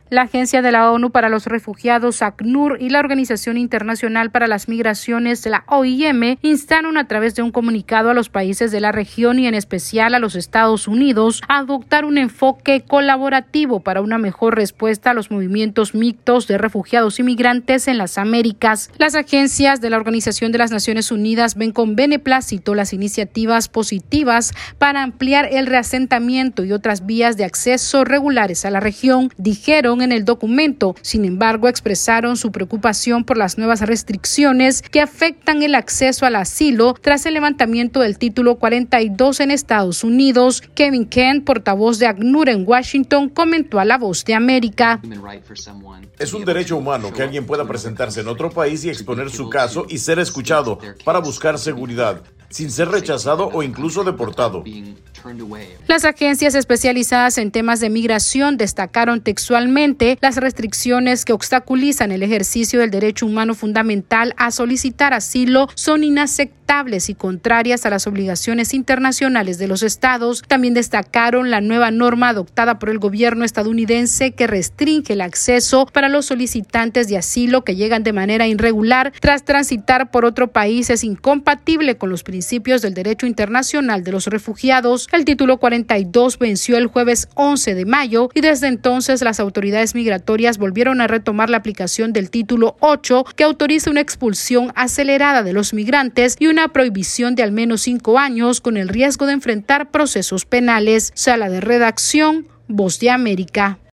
La Agencia de la ONU para los Refugiados, ACNUR, y la Organización Internacional para las Migraciones, la OIM, instaron a través de un comunicado a los países de la región y en especial a los Estados Unidos a adoptar un enfoque colaborativo para una mejor respuesta a los movimientos mixtos de refugiados y migrantes en las Américas. Las agencias de la Organización de las Naciones Unidas ven con beneplácito las iniciativas positivas para ampliar el reasentamiento y otras vías de acceso regulares a la región, dijeron en el documento. Sin embargo, expresaron su preocupación por las nuevas restricciones que afectan el acceso al asilo tras el levantamiento del título 42 en Estados Unidos. Kevin Kent, portavoz de ACNUR en Washington, comentó a La Voz de América. Es un derecho humano que alguien pueda presentarse en otro país y exponer su caso y ser escuchado para buscar seguridad, sin ser rechazado o incluso deportado. Las agencias especializadas en temas de migración destacaron textualmente: las restricciones que obstaculizan el ejercicio del derecho humano fundamental a solicitar asilo son inaceptables y contrarias a las obligaciones internacionales de los estados. También destacaron la nueva norma adoptada por el gobierno estadounidense que restringe el acceso para los solicitantes de asilo que llegan de manera irregular tras transitar por otro país es incompatible con los principios del derecho internacional de los refugiados. El título 42 venció el jueves 11 de mayo y desde entonces las autoridades migratorias volvieron a retomar la aplicación del título 8, que autoriza una expulsión acelerada de los migrantes y una prohibición de al menos 5 años con el riesgo de enfrentar procesos penales. Sala de redacción, Voz de América.